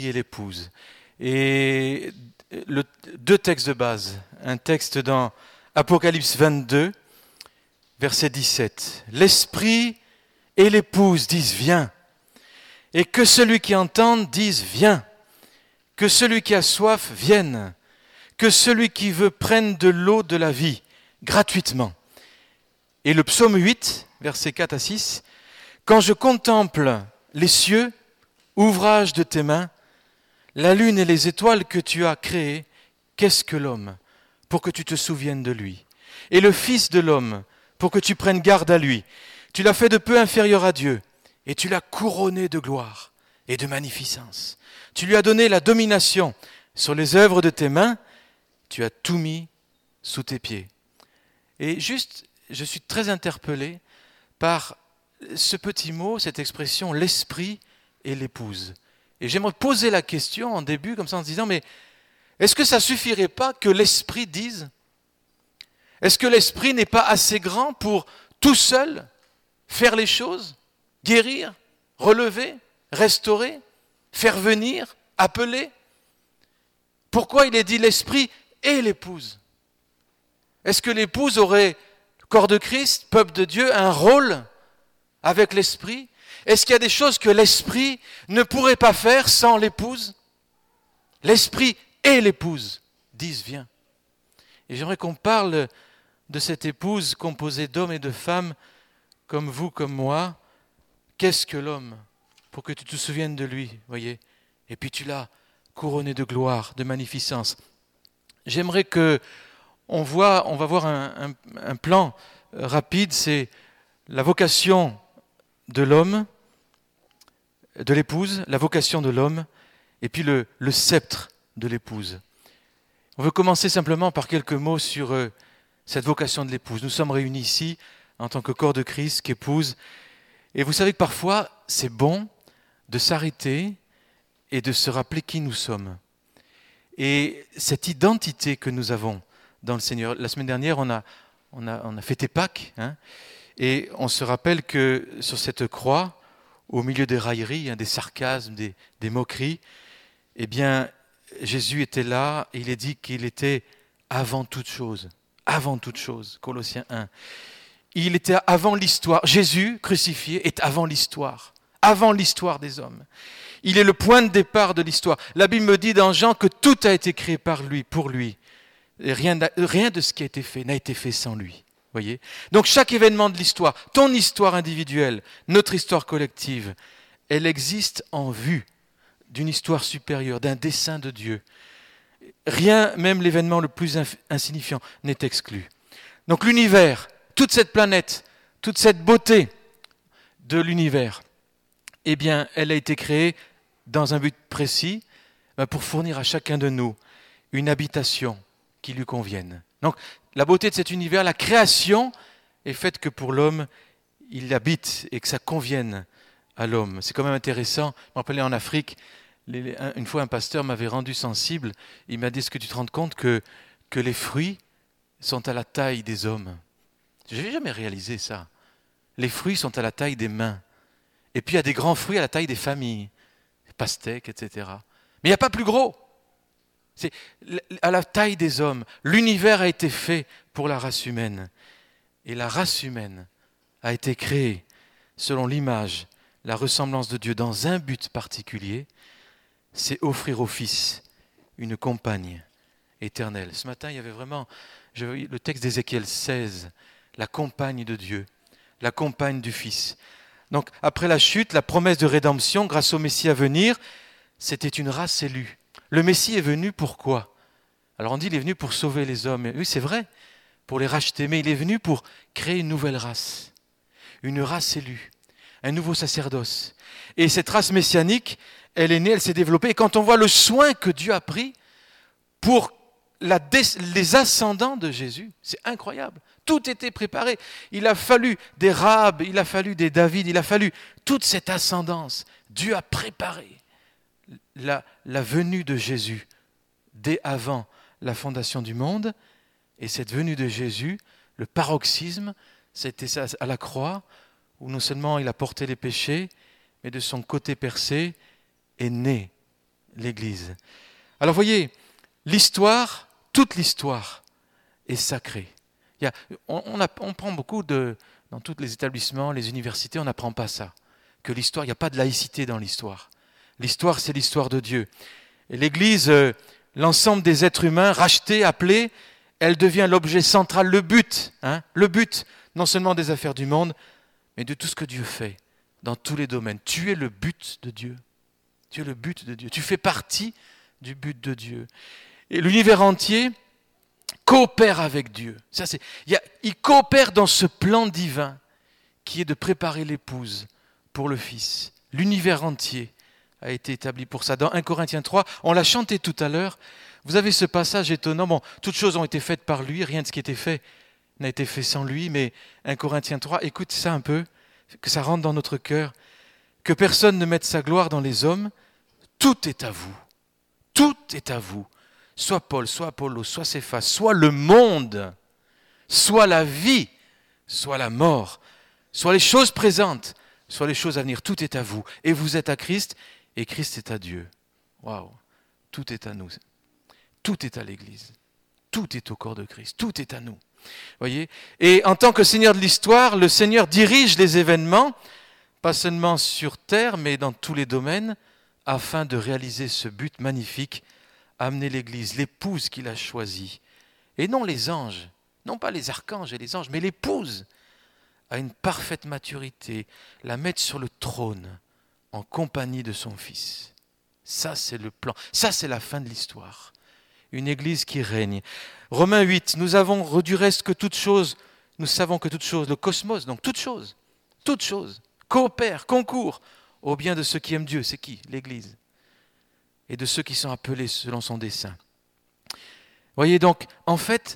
et l'épouse. Et deux textes de base. Un texte dans Apocalypse 22, verset 17. L'esprit et l'épouse disent viens. Et que celui qui entende dise viens. Que celui qui a soif vienne. Que celui qui veut prenne de l'eau de la vie gratuitement. Et le psaume 8, versets 4 à 6. Quand je contemple les cieux, ouvrage de tes mains, la lune et les étoiles que tu as créées, qu'est-ce que l'homme pour que tu te souviennes de lui? Et le Fils de l'homme pour que tu prennes garde à lui. Tu l'as fait de peu inférieur à Dieu et tu l'as couronné de gloire et de magnificence. Tu lui as donné la domination sur les œuvres de tes mains, tu as tout mis sous tes pieds. Et juste, je suis très interpellé par ce petit mot, cette expression, l'esprit et l'épouse. Et j'aimerais poser la question en début, comme ça, en se disant, mais est-ce que ça ne suffirait pas que l'esprit dise? Est-ce que l'esprit n'est pas assez grand pour tout seul faire les choses, guérir, relever, restaurer, faire venir, appeler? Pourquoi il est dit l'esprit et l'épouse? Est-ce que l'épouse aurait, corps de Christ, peuple de Dieu, un rôle avec l'esprit? Est-ce qu'il y a des choses que l'esprit ne pourrait pas faire sans l'épouse? L'esprit et l'épouse disent viens. Et j'aimerais qu'on parle de cette épouse composée d'hommes et de femmes, comme vous, comme moi. Qu'est-ce que l'homme? Pour que tu te souviennes de lui, voyez. Et puis tu l'as couronné de gloire, de magnificence. J'aimerais que on va voir un plan rapide, c'est la vocation de l'homme, de l'épouse, la vocation de l'homme, et puis le sceptre de l'épouse. On veut commencer simplement par quelques mots sur cette vocation de l'épouse. Nous sommes réunis ici en tant que corps de Christ, qu'épouse, et vous savez que parfois c'est bon de s'arrêter et de se rappeler qui nous sommes. Et cette identité que nous avons dans le Seigneur. La semaine dernière, on a fêté Pâques, hein, et on se rappelle que sur cette croix, au milieu des railleries, hein, des sarcasmes, des moqueries, eh bien, Jésus était là et il est dit qu'il était avant toute chose, Colossiens 1. Il était avant l'histoire. Jésus, crucifié, est avant l'histoire des hommes. Il est le point de départ de l'histoire. La Bible me dit dans Jean que tout a été créé par lui, pour lui. Et rien de ce qui a été fait n'a été fait sans lui. Voyez ? Donc chaque événement de l'histoire, ton histoire individuelle, notre histoire collective, elle existe en vue d'une histoire supérieure, d'un dessein de Dieu. Rien, même l'événement le plus insignifiant, n'est exclu. Donc l'univers, toute cette planète, toute cette beauté de l'univers, eh bien, elle a été créée dans un but précis, pour fournir à chacun de nous une habitation qui lui convienne. Donc, la beauté de cet univers, la création est faite que pour l'homme, il habite et que ça convienne à l'homme. C'est quand même intéressant. Je me rappelais en Afrique, une fois un pasteur m'avait rendu sensible. Il m'a dit, est-ce que tu te rends compte que les fruits sont à la taille des hommes? Je n'avais jamais réalisé ça. Les fruits sont à la taille des mains. Et puis il y a des grands fruits à la taille des familles, des pastèques, etc. Mais il n'y a pas plus gros. C'est à la taille des hommes. L'univers a été fait pour la race humaine. Et la race humaine a été créée selon l'image, la ressemblance de Dieu dans un but particulier, c'est offrir au Fils une compagne éternelle. Ce matin, il y avait vraiment le texte d'Ézéchiel 16, la compagne de Dieu, la compagne du Fils. Donc, après la chute, la promesse de rédemption grâce au Messie à venir, c'était une race élue. Le Messie est venu pourquoi? Alors on dit qu'il est venu pour sauver les hommes. Et oui, c'est vrai, pour les racheter, mais il est venu pour créer une nouvelle race, une race élue, un nouveau sacerdoce. Et cette race messianique, elle est née, elle s'est développée. Et quand on voit le soin que Dieu a pris pour les ascendants de Jésus, c'est incroyable. Tout était préparé. Il a fallu des Rahab, il a fallu des David, il a fallu toute cette ascendance. Dieu a préparé la venue de Jésus dès avant la fondation du monde. Et cette venue de Jésus, le paroxysme, c'était ça à la croix, où non seulement il a porté les péchés, mais de son côté percé est né l'Église. Alors voyez, l'histoire, toute l'histoire est sacrée. On prend beaucoup dans tous les établissements, les universités, on n'apprend pas ça. Que l'histoire, il n'y a pas de laïcité dans l'histoire. L'histoire, c'est l'histoire de Dieu. Et l'Église, l'ensemble des êtres humains, rachetés, appelés, elle devient l'objet central, le but, non seulement des affaires du monde, mais de tout ce que Dieu fait, dans tous les domaines. Tu es le but de Dieu. Tu es le but de Dieu. Tu fais partie du but de Dieu. Et l'univers entier coopère avec Dieu. Il coopère dans ce plan divin qui est de préparer l'épouse pour le Fils. L'univers entier a été établi pour ça. Dans 1 Corinthiens 3, on l'a chanté tout à l'heure. Vous avez ce passage étonnant. Bon, toutes choses ont été faites par lui, rien de ce qui était fait n'a été fait sans lui, mais 1 Corinthiens 3, écoute ça un peu, que ça rentre dans notre cœur. Que personne ne mette sa gloire dans les hommes, tout est à vous. Tout est à vous. Soit Paul, soit Apollos, soit Céphas, soit le monde, soit la vie, soit la mort, soit les choses présentes, soit les choses à venir. Tout est à vous. Et vous êtes à Christ, et Christ est à Dieu. Waouh! Tout est à nous. Tout est à l'Église. Tout est au corps de Christ. Tout est à nous. Voyez ? Et en tant que Seigneur de l'histoire, le Seigneur dirige les événements, pas seulement sur terre, mais dans tous les domaines, afin de réaliser ce but magnifique, amener l'Église, l'épouse qu'il a choisie, et non les anges, non pas les archanges et les anges, mais l'épouse, à une parfaite maturité, la mettre sur le trône, en compagnie de son Fils. Ça, c'est le plan. Ça, c'est la fin de l'histoire. Une Église qui règne. Romains 8, nous avons du reste que toute chose, nous savons que toute chose, le cosmos, donc toute chose, coopère, concourt au bien de ceux qui aiment Dieu. C'est qui ? L'Église. Et de ceux qui sont appelés selon son dessein. Voyez donc, en fait,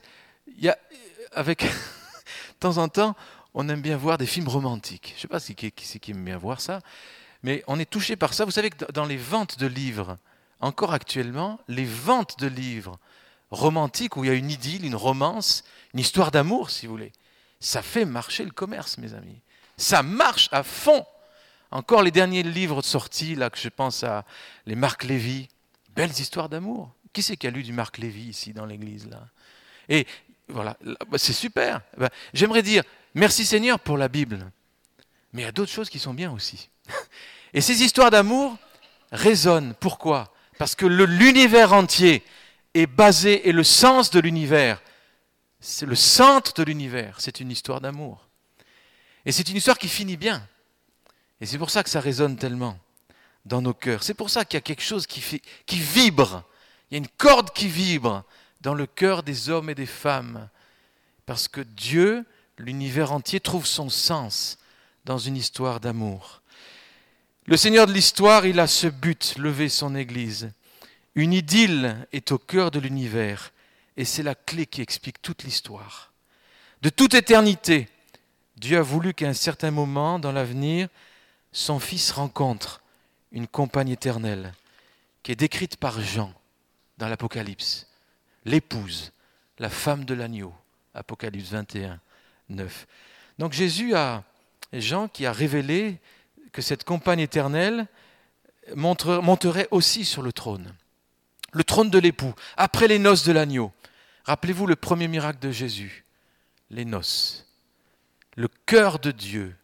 de temps en temps, on aime bien voir des films romantiques. Je ne sais pas qui c'est qui aime bien voir ça, mais on est touché par ça. Vous savez que dans les ventes de livres, encore actuellement, les ventes de livres romantiques où il y a une idylle, une romance, une histoire d'amour, si vous voulez, ça fait marcher le commerce, mes amis. Ça marche à fond. Encore les derniers livres sortis, là, que je pense à les Marc Lévy, belles histoires d'amour. Qui c'est qui a lu du Marc Lévy ici dans l'église là ? Et voilà, c'est super. J'aimerais dire merci Seigneur pour la Bible, mais il y a d'autres choses qui sont bien aussi. Et ces histoires d'amour résonnent. Pourquoi ? Parce que l'univers entier est basé, et le sens de l'univers, c'est le centre de l'univers, c'est une histoire d'amour. Et c'est une histoire qui finit bien. Et c'est pour ça que ça résonne tellement dans nos cœurs. C'est pour ça qu'il y a quelque chose qui vibre. Il y a une corde qui vibre dans le cœur des hommes et des femmes. Parce que Dieu, l'univers entier, trouve son sens dans une histoire d'amour. Le Seigneur de l'histoire, il a ce but, lever son Église. Une idylle est au cœur de l'univers. Et c'est la clé qui explique toute l'histoire. De toute éternité, Dieu a voulu qu'à un certain moment dans l'avenir, son Fils rencontre une compagne éternelle qui est décrite par Jean dans l'Apocalypse. L'épouse, la femme de l'agneau, Apocalypse 21, 9. Donc Jean qui a révélé que cette compagne éternelle monterait aussi sur le trône de l'époux, après les noces de l'agneau. Rappelez-vous le premier miracle de Jésus, les noces. Le cœur de Dieu.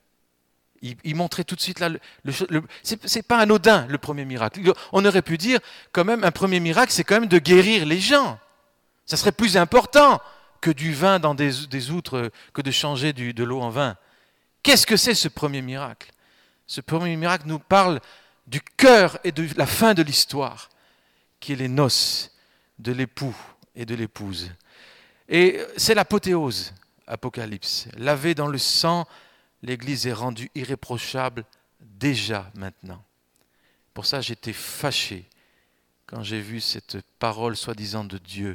Il montrait tout de suite là, c'est pas anodin le premier miracle. On aurait pu dire quand même un premier miracle, c'est quand même de guérir les gens. Ça serait plus important que du vin dans des outres, que de changer de l'eau en vin. Qu'est-ce que c'est ce premier miracle ? Ce premier miracle nous parle du cœur et de la fin de l'histoire, qui est les noces de l'époux et de l'épouse. Et c'est l'apothéose, Apocalypse. Lavé dans le sang, l'Église est rendue irréprochable déjà maintenant. Pour ça, j'étais fâché quand j'ai vu cette parole soi-disant de Dieu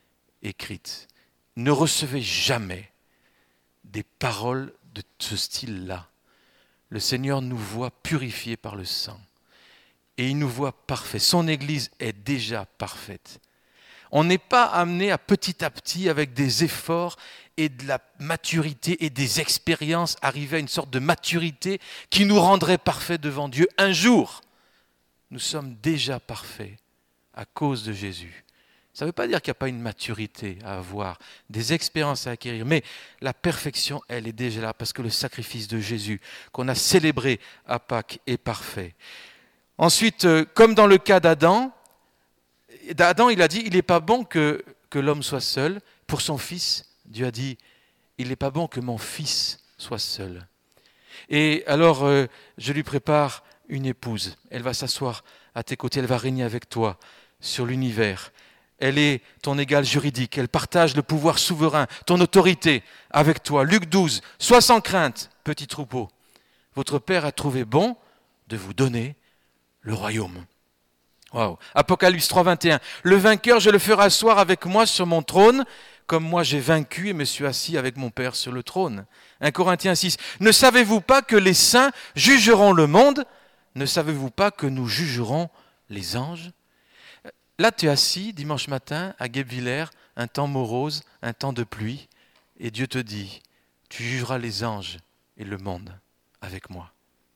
écrite. Ne recevez jamais des paroles de ce style-là. Le Seigneur nous voit purifiés par le sang. Et il nous voit parfaits. Son Église est déjà parfaite. On n'est pas amené à petit, avec des efforts et de la maturité et des expériences, arriver à une sorte de maturité qui nous rendrait parfaits devant Dieu un jour. nous sommes déjà parfaits à cause de Jésus. Ça ne veut pas dire qu'il n'y a pas une maturité à avoir, des expériences à acquérir, mais la perfection, elle est déjà là parce que le sacrifice de Jésus qu'on a célébré à Pâques est parfait. Ensuite, comme dans le cas d'Adam, il a dit, il n'est pas bon que l'homme soit seul. Pour son fils, Dieu a dit, il n'est pas bon que mon fils soit seul. Et alors, je lui prépare une épouse. Elle va s'asseoir à tes côtés, elle va régner avec toi sur l'univers. Elle est ton égale juridique, elle partage le pouvoir souverain, ton autorité avec toi. Luc 12, sois sans crainte, petit troupeau. Votre Père a trouvé bon de vous donner le royaume. Wow. Apocalypse 3, 21. Le vainqueur, je le ferai asseoir avec moi sur mon trône, comme moi j'ai vaincu et me suis assis avec mon Père sur le trône. 1 Corinthiens 6. Ne savez-vous pas que les saints jugeront le monde ? Ne savez-vous pas que nous jugerons les anges ? Là, tu es assis dimanche matin à Guebwiller, un temps morose, un temps de pluie, et Dieu te dit, tu jugeras les anges et le monde avec moi.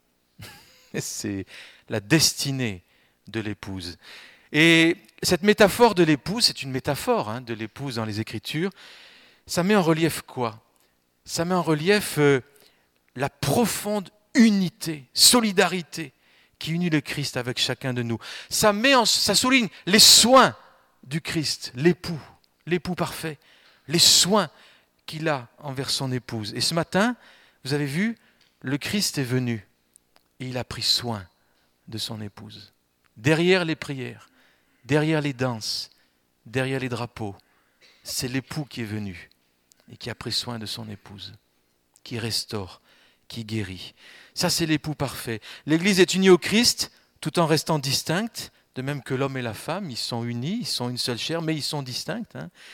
C'est la destinée de l'épouse. Et cette métaphore de l'épouse, c'est une métaphore de l'épouse dans les Écritures, ça met en relief quoi ? Ça met en relief la profonde unité, solidarité qui unit le Christ avec chacun de nous. Ça souligne les soins du Christ, l'époux parfait, les soins qu'il a envers son épouse. Et ce matin, vous avez vu, le Christ est venu et il a pris soin de son épouse. Derrière les prières, derrière les danses, derrière les drapeaux, c'est l'époux qui est venu et qui a pris soin de son épouse, qui restaure, qui guérit. Ça, c'est l'époux parfait. L'Église est unie au Christ tout en restant distincte, de même que l'homme et la femme, ils sont unis, ils sont une seule chair, mais ils sont distincts.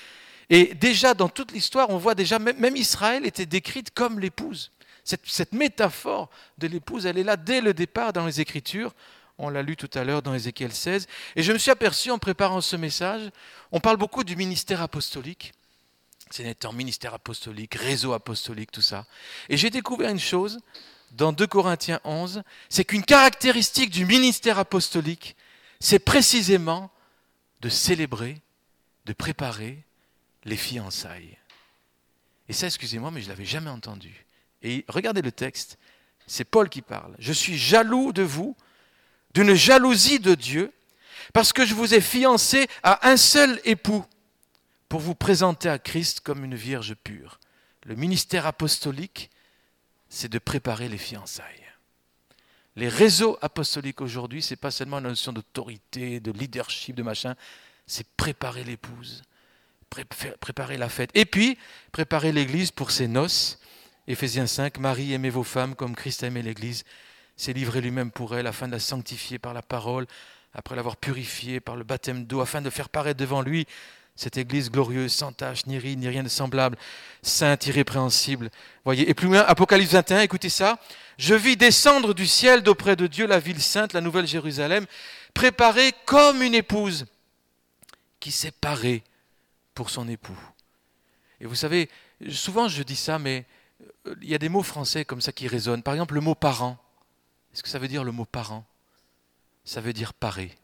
Et déjà, dans toute l'histoire, on voit déjà, même Israël était décrite comme l'épouse. Cette métaphore de l'épouse, elle est là dès le départ dans les Écritures. On l'a lu tout à l'heure dans Ézéchiel 16. Et je me suis aperçu en préparant ce message, on parle beaucoup du ministère apostolique. C'est un ministère apostolique, réseau apostolique, tout ça. Et j'ai découvert une chose dans 2 Corinthiens 11, c'est qu'une caractéristique du ministère apostolique, c'est précisément de célébrer, de préparer les fiançailles. Et ça, excusez-moi, mais je ne l'avais jamais entendu. Et regardez le texte, c'est Paul qui parle. « Je suis jaloux de vous, d'une jalousie de Dieu, parce que je vous ai fiancé à un seul époux, pour vous présenter à Christ comme une vierge pure. » Le ministère apostolique, c'est de préparer les fiançailles. Les réseaux apostoliques aujourd'hui, ce n'est pas seulement la notion d'autorité, de leadership, de machin, c'est préparer l'épouse, préparer la fête. Et puis, préparer l'Église pour ses noces. Éphésiens 5, Marie, aimez vos femmes comme Christ a aimé l'Église, s'est livré lui-même pour elle afin de la sanctifier par la parole, après l'avoir purifiée par le baptême d'eau, afin de faire paraître devant lui cette Église glorieuse, sans tache, ni ride, ni rien de semblable, sainte, irrépréhensible. Voyez. Et plus loin, Apocalypse 21, écoutez ça. Je vis descendre du ciel d'auprès de Dieu la ville sainte, la nouvelle Jérusalem, préparée comme une épouse qui s'est parée pour son époux. Et vous savez, souvent je dis ça, mais il y a des mots français comme ça qui résonnent. Par exemple, le mot parent. Est-ce que ça veut dire le mot parent ? Ça veut dire parer.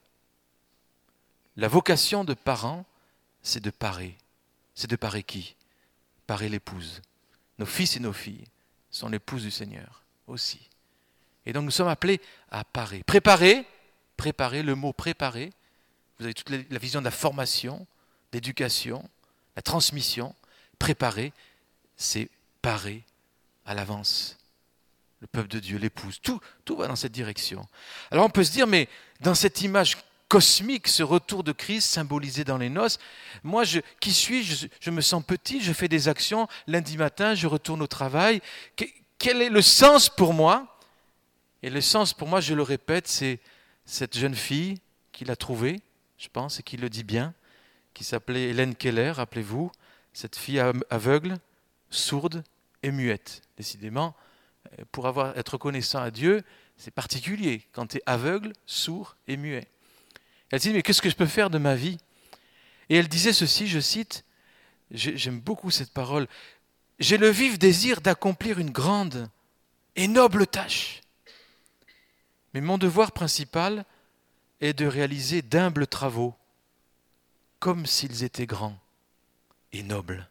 La vocation de parent, c'est de parer. C'est de parer qui ? Parer l'épouse. Nos fils et nos filles sont l'épouse du Seigneur aussi. Et donc nous sommes appelés à parer. Préparer, le mot préparer, vous avez toute la vision de la formation, d'éducation, la transmission. Préparer, c'est parer à l'avance. Le peuple de Dieu, l'épouse, tout va dans cette direction. Alors on peut se dire, mais dans cette image cosmique, ce retour de Christ symbolisé dans les noces, moi, qui suis-je ? Je me sens petit, je fais des actions, lundi matin, je retourne au travail. Quel est le sens pour moi ? Et le sens pour moi, je le répète, c'est cette jeune fille qu'il a trouvée, je pense, et qui le dit bien, qui s'appelait Hélène Keller, rappelez-vous, cette fille aveugle, sourde et muette. Décidément, pour être reconnaissant à Dieu, c'est particulier quand tu es aveugle, sourd et muet. Elle dit, mais qu'est-ce que je peux faire de ma vie ? Et elle disait ceci, je cite, j'aime beaucoup cette parole, « J'ai le vif désir d'accomplir une grande et noble tâche. Mais mon devoir principal, est de réaliser d'humbles travaux, comme s'ils étaient grands et nobles.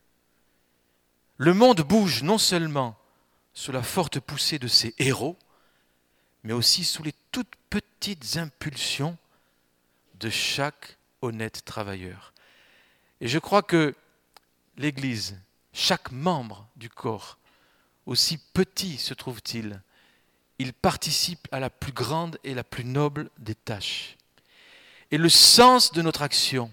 Le monde bouge non seulement sous la forte poussée de ses héros, mais aussi sous les toutes petites impulsions de chaque honnête travailleur. Et je crois que l'Église, chaque membre du corps, aussi petit se trouve-t-il, il participe à la plus grande et la plus noble des tâches. Et le sens de notre action,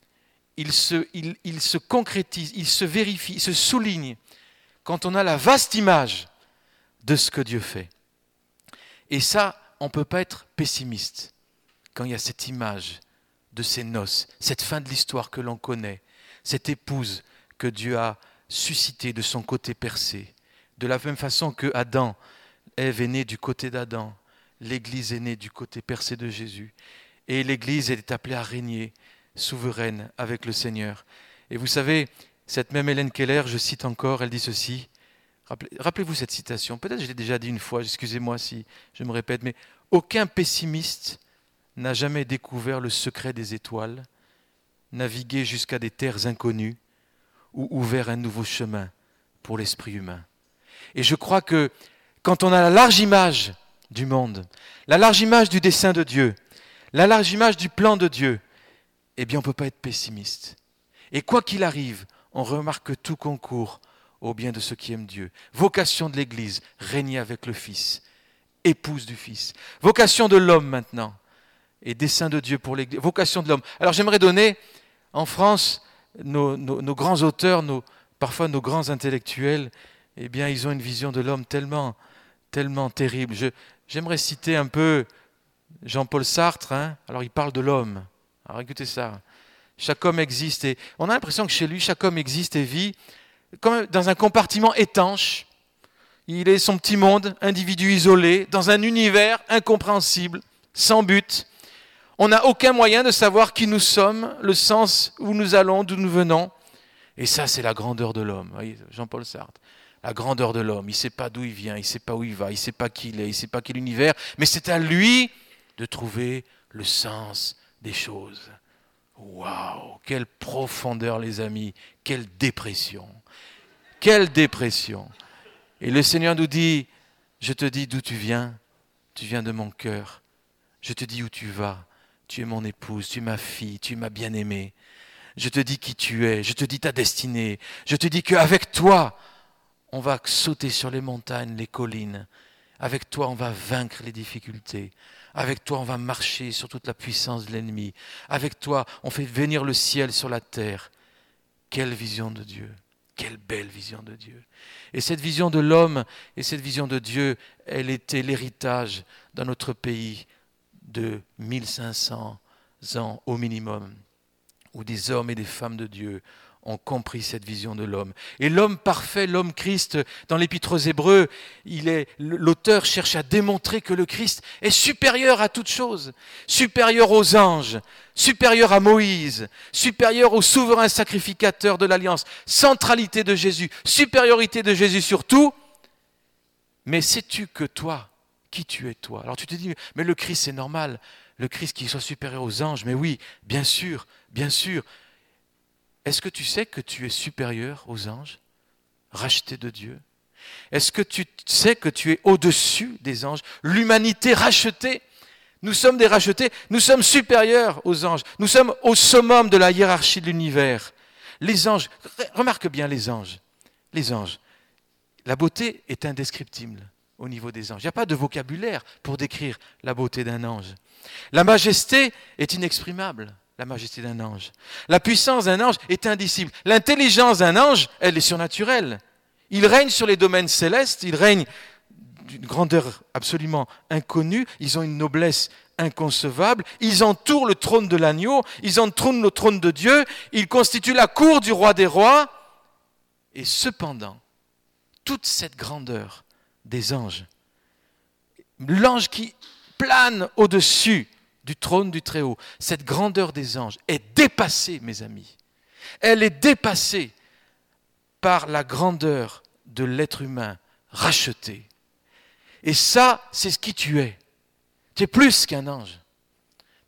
il se concrétise, il se vérifie, il se souligne quand on a la vaste image de ce que Dieu fait. Et ça, on ne peut pas être pessimiste quand il y a cette image de ces noces, cette fin de l'histoire que l'on connaît, cette épouse que Dieu a suscitée de son côté percé. De la même façon que Adam, Ève est née du côté d'Adam, l'Église est née du côté percé de Jésus. Et l'Église est appelée à régner souveraine avec le Seigneur. Et vous savez, cette même Hélène Keller, je cite encore, elle dit ceci. Rappelez-vous cette citation, peut-être je l'ai déjà dit une fois, excusez-moi si je me répète, mais aucun pessimiste n'a jamais découvert le secret des étoiles, navigué jusqu'à des terres inconnues ou ouvert un nouveau chemin pour l'esprit humain. Et je crois que quand on a la large image du monde, la large image du dessein de Dieu, la large image du plan de Dieu, eh bien on ne peut pas être pessimiste. Et quoi qu'il arrive, on remarque que tout concourt au bien de ceux qui aiment Dieu. Vocation de l'Église, régner avec le Fils, épouse du Fils. Vocation de l'homme maintenant, et dessein de Dieu pour l'Église. Vocation de l'homme. Alors j'aimerais donner, en France, nos grands auteurs, parfois nos grands intellectuels, eh bien ils ont une vision de l'homme tellement terrible. J'aimerais citer un peu Jean-Paul Sartre, alors il parle de l'homme. Alors écoutez ça. Chaque homme existe et on a l'impression que chez lui, chaque homme existe et vit comme dans un compartiment étanche. Il est son petit monde, individu isolé, dans un univers incompréhensible, sans but. On n'a aucun moyen de savoir qui nous sommes, le sens où nous allons, d'où nous venons. Et ça, c'est la grandeur de l'homme. Vous voyez, Jean-Paul Sartre. La grandeur de l'homme. Il ne sait pas d'où il vient, il ne sait pas où il va, il ne sait pas qui il est, il ne sait pas quel univers. Mais c'est à lui de trouver le sens des choses. Waouh, quelle profondeur les amis, quelle dépression. Quelle dépression. Et le Seigneur nous dit, je te dis d'où tu viens de mon cœur. Je te dis où tu vas, tu es mon épouse, tu es ma fille, tu es ma bien-aimée. Je te dis qui tu es, je te dis ta destinée. Je te dis qu'avec toi, on va sauter sur les montagnes, les collines. Avec toi, on va vaincre les difficultés. Avec toi, on va marcher sur toute la puissance de l'ennemi. Avec toi, on fait venir le ciel sur la terre. Quelle vision de Dieu! Quelle belle vision de Dieu! Et cette vision de l'homme et cette vision de Dieu, elle était l'héritage dans notre pays de 1500 ans au minimum, où des hommes et des femmes de Dieu ont compris cette vision de l'homme. Et l'homme parfait, l'homme Christ, dans l'Épître aux Hébreux, l'auteur cherche à démontrer que le Christ est supérieur à toute chose, supérieur aux anges, supérieur à Moïse, supérieur au souverain sacrificateur de l'Alliance, centralité de Jésus, supériorité de Jésus sur tout. Mais sais-tu que toi, qui tu es toi? Alors tu te dis, mais le Christ c'est normal, le Christ qui soit supérieur aux anges, mais oui, bien sûr, bien sûr. Est-ce que tu sais que tu es supérieur aux anges, racheté de Dieu? Est-ce que tu sais que tu es au-dessus des anges, l'humanité rachetée? Nous sommes des rachetés, nous sommes supérieurs aux anges, nous sommes au summum de la hiérarchie de l'univers. Les anges, remarque bien les anges, la beauté est indescriptible au niveau des anges. Il n'y a pas de vocabulaire pour décrire la beauté d'un ange. La majesté est inexprimable. La majesté d'un ange. La puissance d'un ange est indicible. L'intelligence d'un ange, elle est surnaturelle. Il règne sur les domaines célestes, il règne d'une grandeur absolument inconnue, ils ont une noblesse inconcevable, ils entourent le trône de l'agneau, ils entourent le trône de Dieu, ils constituent la cour du roi des rois. Et cependant, toute cette grandeur des anges, l'ange qui plane au-dessus du trône du Très-Haut, cette grandeur des anges est dépassée, mes amis. Elle est dépassée par la grandeur de l'être humain racheté. Et ça, c'est ce qui tu es. Tu es plus qu'un ange.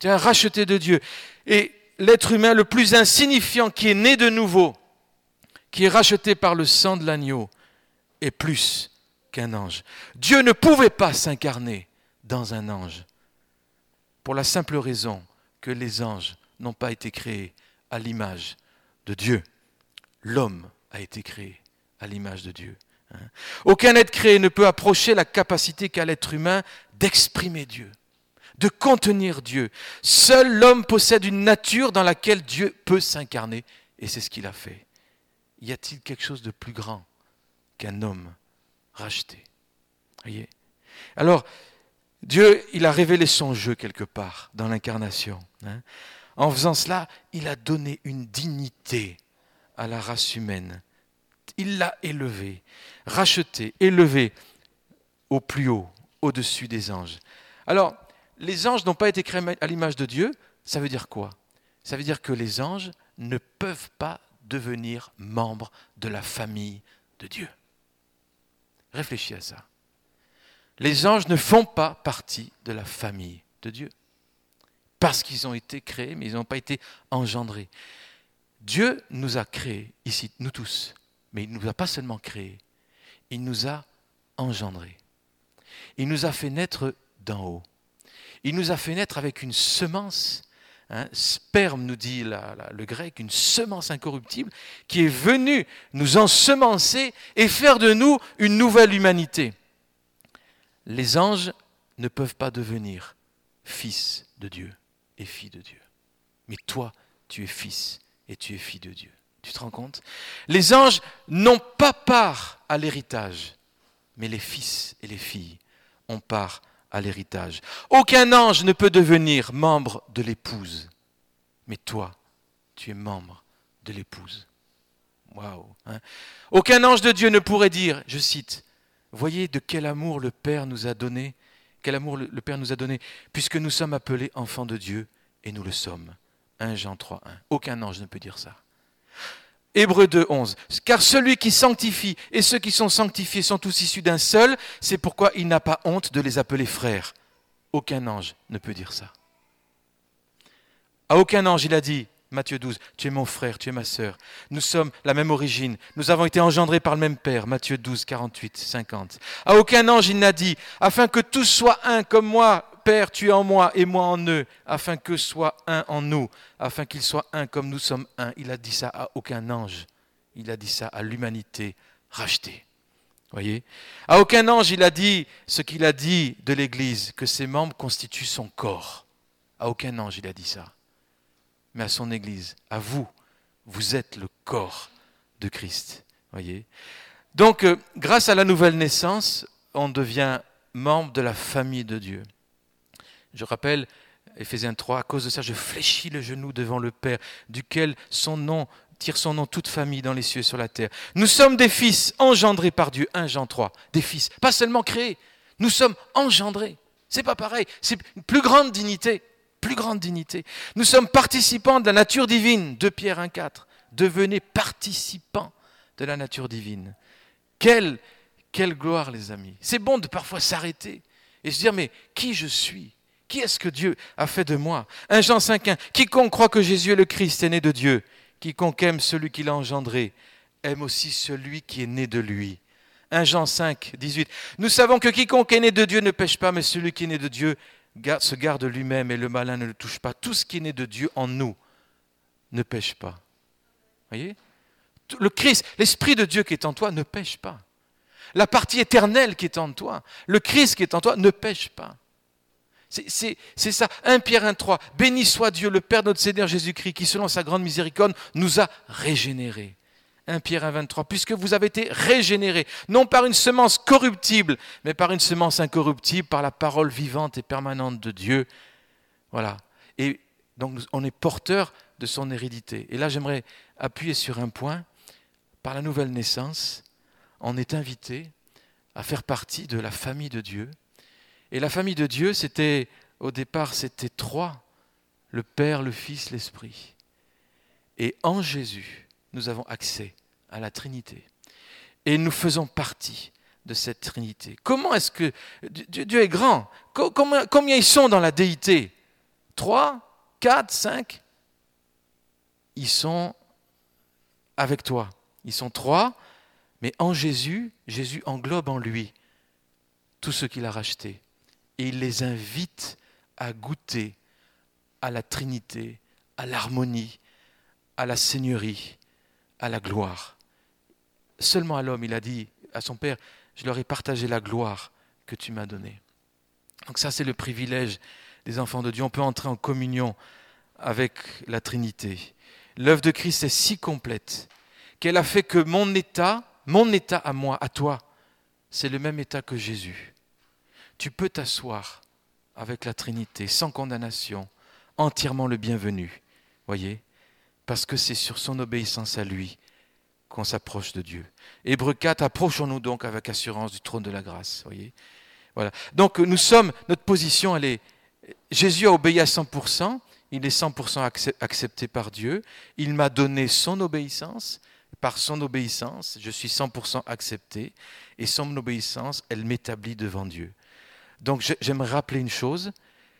Tu es un racheté de Dieu. Et l'être humain le plus insignifiant qui est né de nouveau, qui est racheté par le sang de l'agneau, est plus qu'un ange. Dieu ne pouvait pas s'incarner dans un ange, pour la simple raison que les anges n'ont pas été créés à l'image de Dieu. L'homme a été créé à l'image de Dieu. Aucun être créé ne peut approcher la capacité qu'a l'être humain d'exprimer Dieu, de contenir Dieu. Seul l'homme possède une nature dans laquelle Dieu peut s'incarner, et c'est ce qu'il a fait. Y a-t-il quelque chose de plus grand qu'un homme racheté? Voyez? Alors, Dieu, il a révélé son jeu quelque part dans l'incarnation. En faisant cela, il a donné une dignité à la race humaine. Il l'a élevée, rachetée, élevée au plus haut, au-dessus des anges. Alors, les anges n'ont pas été créés à l'image de Dieu, ça veut dire quoi? Ça veut dire que les anges ne peuvent pas devenir membres de la famille de Dieu. Réfléchis à ça. Les anges ne font pas partie de la famille de Dieu. Parce qu'ils ont été créés, mais ils n'ont pas été engendrés. Dieu nous a créés ici, nous tous. Mais il ne nous a pas seulement créés, il nous a engendrés. Il nous a fait naître d'en haut. Il nous a fait naître avec une semence, sperme nous dit le grec, une semence incorruptible, qui est venue nous ensemencer et faire de nous une nouvelle humanité. Les anges ne peuvent pas devenir fils de Dieu et fille de Dieu. Mais toi, tu es fils et tu es fille de Dieu. Tu te rends compte? Les anges n'ont pas part à l'héritage, mais les fils et les filles ont part à l'héritage. Aucun ange ne peut devenir membre de l'épouse, mais toi, tu es membre de l'épouse. Waouh! Aucun ange de Dieu ne pourrait dire, je cite, « Voyez de quel amour le Père nous a donné, quel amour le Père nous a donné, puisque nous sommes appelés enfants de Dieu, et nous le sommes. » 1 Jean 3, 1. Aucun ange ne peut dire ça. Hébreux 2, 11. Car celui qui sanctifie et ceux qui sont sanctifiés sont tous issus d'un seul, c'est pourquoi il n'a pas honte de les appeler frères. Aucun ange ne peut dire ça. À aucun ange il a dit, Matthieu 12, tu es mon frère, tu es ma sœur. Nous sommes la même origine, nous avons été engendrés par le même Père. Matthieu 12, 48, 50. À aucun ange il n'a dit, afin que tous soient un comme moi, Père, tu es en moi et moi en eux, afin que soit un en nous, afin qu'ils soient un comme nous sommes un. Il a dit ça à aucun ange. Il a dit ça à l'humanité rachetée. Voyez ? À aucun ange il a dit ce qu'il a dit de l'Église, que ses membres constituent son corps. À aucun ange il a dit ça. Mais à son Église, à vous, vous êtes le corps de Christ. Voyez ? Donc, grâce à la nouvelle naissance, on devient membre de la famille de Dieu. Je rappelle, Éphésiens 3, à cause de ça, je fléchis le genou devant le Père, duquel tire son nom toute famille dans les cieux et sur la terre. Nous sommes des fils engendrés par Dieu, 1 Jean 3, des fils, pas seulement créés, nous sommes engendrés. C'est pas pareil, c'est une plus grande dignité, plus grande dignité. Nous sommes participants de la nature divine, 2 Pierre 1, 4. Devenez participants de la nature divine. Quelle gloire, les amis. C'est bon de parfois s'arrêter et se dire, mais qui je suis ? Qui est-ce que Dieu a fait de moi ? 1 Jean 5,1. Quiconque croit que Jésus est le Christ est né de Dieu. Quiconque aime celui qui l'a engendré aime aussi celui qui est né de lui. 1 Jean 5, 18. Nous savons que quiconque est né de Dieu ne pêche pas, mais celui qui est né de Dieu se garde lui-même et le malin ne le touche pas. Tout ce qui est né de Dieu en nous ne pêche pas. Voyez ? Le Christ, l'Esprit de Dieu qui est en toi ne pêche pas. La partie éternelle qui est en toi, le Christ qui est en toi ne pêche pas. C'est ça, 1 Pierre 1, 3. Béni soit Dieu, le Père de notre Seigneur Jésus-Christ, qui selon sa grande miséricorde nous a régénérés. 1 Pierre 1, 23. Puisque vous avez été régénérés, non par une semence corruptible, mais par une semence incorruptible, par la parole vivante et permanente de Dieu. Voilà. Et donc on est porteur de son hérédité. Et là j'aimerais appuyer sur un point. Par la nouvelle naissance, on est invité à faire partie de la famille de Dieu. Et la famille de Dieu, au départ, c'était trois, le Père, le Fils, l'Esprit. Et en Jésus, nous avons accès à la Trinité. Et nous faisons partie de cette Trinité. Comment est-ce que Dieu est grand ? Combien ils sont dans la déité ? 3, 4, 5, ils sont avec toi. Ils sont 3, mais en Jésus, Jésus englobe en lui tout ce qu'il a racheté. Et il les invite à goûter à la Trinité, à l'harmonie, à la seigneurie, à la gloire. Seulement à l'homme, il a dit à son Père, je leur ai partagé la gloire que tu m'as donnée. Donc ça, c'est le privilège des enfants de Dieu. On peut entrer en communion avec la Trinité. L'œuvre de Christ est si complète qu'elle a fait que mon état à moi, à toi, c'est le même état que Jésus. Tu peux t'asseoir avec la Trinité sans condamnation, entièrement le bienvenu, voyez, parce que c'est sur son obéissance à lui qu'on s'approche de Dieu. Hébreux 4, approchons-nous donc avec assurance du trône de la grâce, voyez. Voilà. Donc notre position, elle est, Jésus a obéi à 100%, il est 100% accepté par Dieu, il m'a donné son obéissance, par son obéissance, je suis 100% accepté, et son obéissance, elle m'établit devant Dieu. Donc j'aimerais rappeler une chose,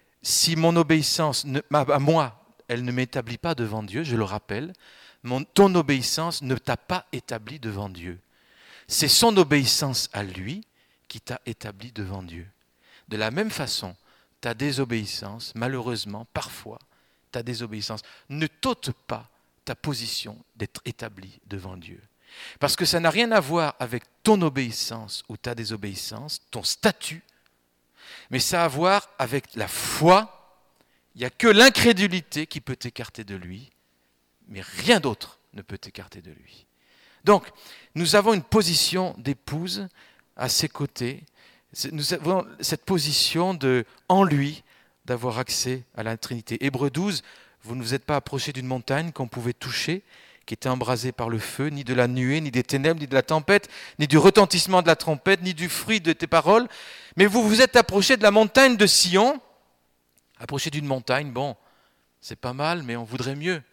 si mon obéissance, à moi, elle ne m'établit pas devant Dieu, je le rappelle, ton obéissance ne t'a pas établi devant Dieu. C'est son obéissance à lui qui t'a établi devant Dieu. De la même façon, ta désobéissance, malheureusement, parfois, ta désobéissance ne t'ôte pas ta position d'être établi devant Dieu. Parce que ça n'a rien à voir avec ton obéissance ou ta désobéissance, ton statut, mais ça a à voir avec la foi. Il n'y a que l'incrédulité qui peut t'écarter de lui, mais rien d'autre ne peut t'écarter de lui. Donc, nous avons une position d'épouse à ses côtés. Nous avons cette position en lui, d'avoir accès à la Trinité. Hébreux 12, vous ne vous êtes pas approché d'une montagne qu'on pouvait toucher, qui était embrasée par le feu, ni de la nuée, ni des ténèbres, ni de la tempête, ni du retentissement de la trompette, ni du fruit de tes paroles, mais vous vous êtes approché de la montagne de Sion. Approché d'une montagne, bon, c'est pas mal, mais on voudrait mieux.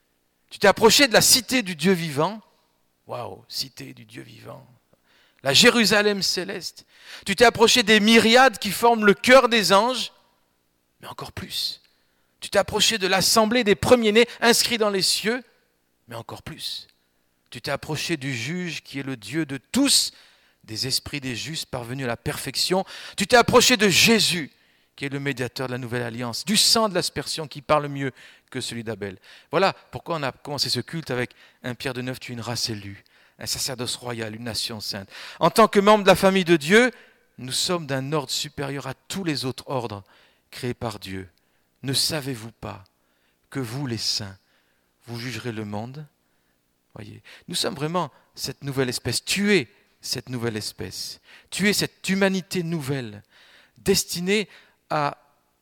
Tu t'es approché de la cité du Dieu vivant. Waouh, cité du Dieu vivant. La Jérusalem céleste. Tu t'es approché des myriades qui forment le cœur des anges, mais encore plus. Tu t'es approché de l'assemblée des premiers-nés inscrits dans les cieux, mais encore plus. Tu t'es approché du juge qui est le Dieu de tous, des esprits des justes parvenus à la perfection. Tu t'es approché de Jésus, qui est le médiateur de la nouvelle alliance, du sang de l'aspersion qui parle mieux que celui d'Abel. Voilà pourquoi on a commencé ce culte avec 1 Pierre 2,9, tu es une race élue, un sacerdoce royal, une nation sainte. En tant que membre de la famille de Dieu, nous sommes d'un ordre supérieur à tous les autres ordres créés par Dieu. Ne savez-vous pas que vous, les saints, vous jugerez le monde ? Voyez, nous sommes vraiment cette nouvelle espèce. Tu es cette nouvelle espèce. Tu es cette humanité nouvelle, destinée à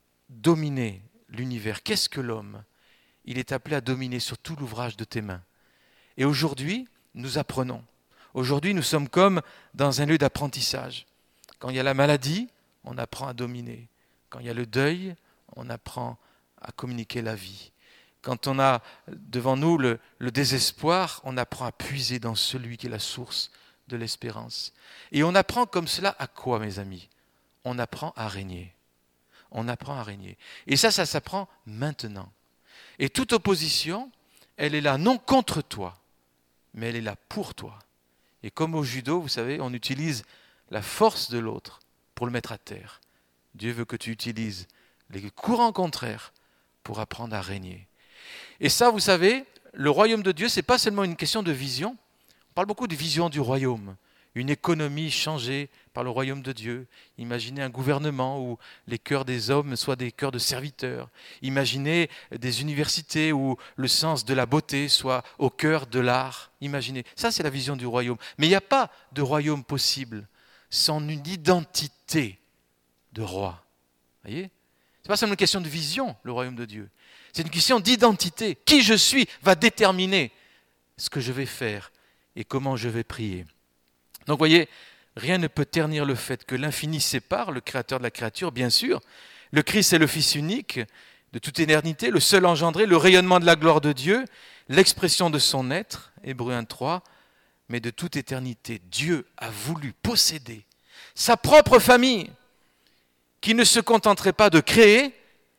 dominer l'univers. Qu'est-ce que l'homme ? Il est appelé à dominer sur tout l'ouvrage de tes mains. Et aujourd'hui, nous apprenons. Aujourd'hui, nous sommes comme dans un lieu d'apprentissage. Quand il y a la maladie, on apprend à dominer. Quand il y a le deuil, on apprend à communiquer la vie. Quand on a devant nous le désespoir, on apprend à puiser dans celui qui est la source de l'espérance. Et on apprend comme cela à quoi, mes amis ? On apprend à régner. On apprend à régner. Et ça s'apprend maintenant. Et toute opposition, elle est là non contre toi, mais elle est là pour toi. Et comme au judo, vous savez, on utilise la force de l'autre pour le mettre à terre. Dieu veut que tu utilises les courants contraires pour apprendre à régner. Et ça, vous savez, le royaume de Dieu, ce n'est pas seulement une question de vision. On parle beaucoup de vision du royaume. Une économie changée par le royaume de Dieu. Imaginez un gouvernement où les cœurs des hommes soient des cœurs de serviteurs. Imaginez des universités où le sens de la beauté soit au cœur de l'art. Imaginez, ça c'est la vision du royaume. Mais il n'y a pas de royaume possible sans une identité de roi. Vous voyez ? Ce n'est pas seulement une question de vision, le royaume de Dieu. C'est une question d'identité. Qui je suis va déterminer ce que je vais faire et comment je vais prier. Donc, vous voyez, rien ne peut ternir le fait que l'infini sépare le créateur de la créature, bien sûr. Le Christ est le Fils unique de toute éternité, le seul engendré, le rayonnement de la gloire de Dieu, l'expression de son être, Hébreux 1,3, mais de toute éternité, Dieu a voulu posséder sa propre famille, qui ne se contenterait pas de créer,